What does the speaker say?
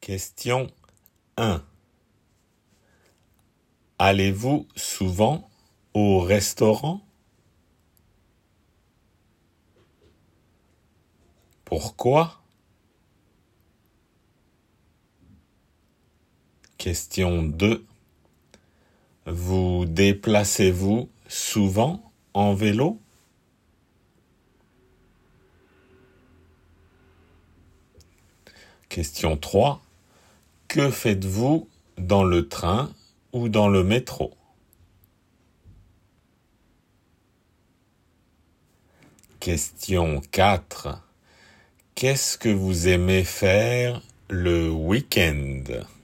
Question 1. Allez-vous souvent au restaurant? Pourquoi? Question 2. Vous déplacez-vous souvent en vélo? Question 3. Que faites-vous dans le train ou dans le métro? Question 4. Qu'est-ce que vous aimez faire le week-end?